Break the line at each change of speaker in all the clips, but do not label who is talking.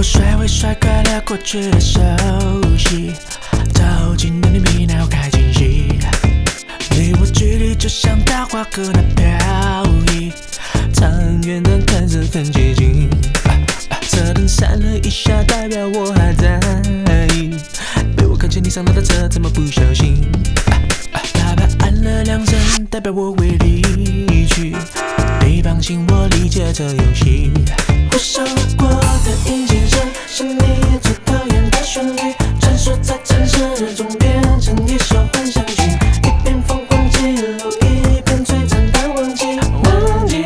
甩会甩开了过去的熟悉，走近的你比那要开惊喜，离我距离就像大花搁那飘逸，长远的看似很接近，车灯闪了一下，代表我还在意，被我看见你上来的车，怎么不小心？喇叭按了2声，代表我会离去，你放心，我理解这游戏。呼啸而过的引擎声，是你最讨厌的旋律，穿梭在城市中，变成一首幻想曲，一边疯狂记录，一边璀璨淡忘记，忘记，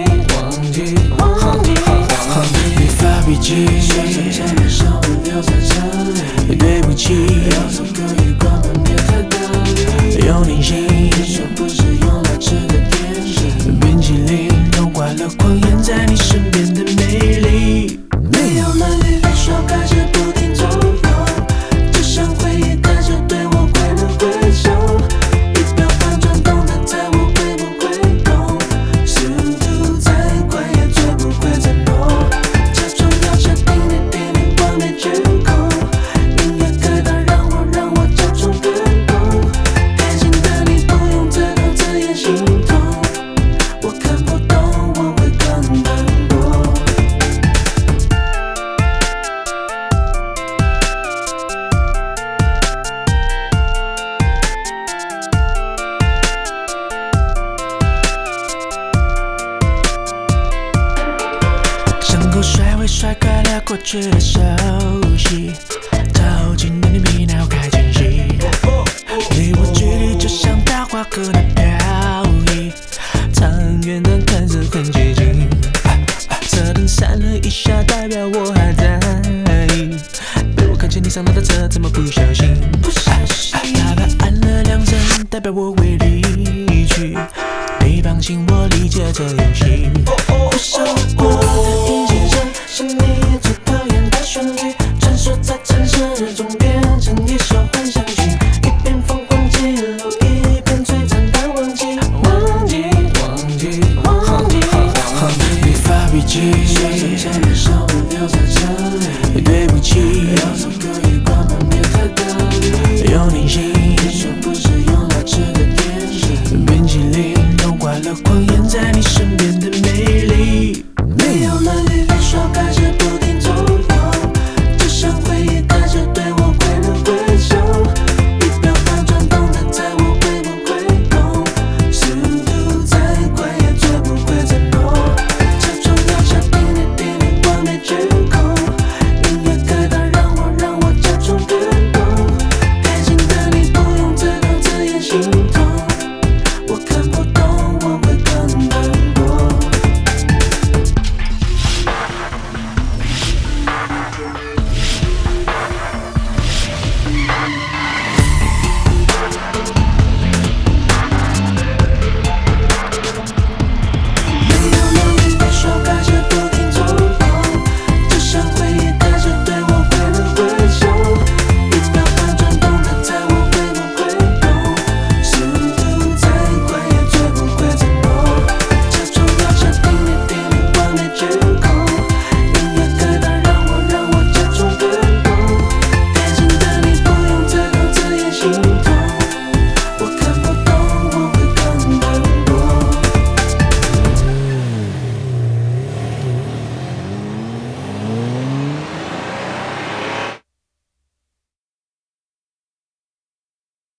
你发脾气，说声真的伤我留在这里，对不起，要走可以关门，别太大力，有你心，说不是用来吃的点心，冰淇淋融化了狂野在你身边的美丽，没有了你的手开始不停走动，就像回忆开始对我挥了挥手，仪表板转动的猜我会不会懂，速度再快也追不回承诺，假装要确定你叮咛完美监控，音乐开到让我假装更懂，开心的你不用最后自言心痛，我看不懂我会更难过。像口水会甩开了过去的熟悉，走近的你比那要开惊喜，离我距离就像大花搁那飘逸，长远的看似很接近，车灯闪了一下，代表我还在意，被我看见你上来的车，怎么不小心？喇叭按了2声，代表我会离去，你放心，我理解这游戏。呼啸而过的引擎声，是你最讨厌的旋律，穿梭在城市中，变成一首幻想曲，一边疯狂记录，一边璀璨淡忘记，忘记，你发脾气，说声真的伤我留在这里，对不起，要走可以关门，别太大力，有你心。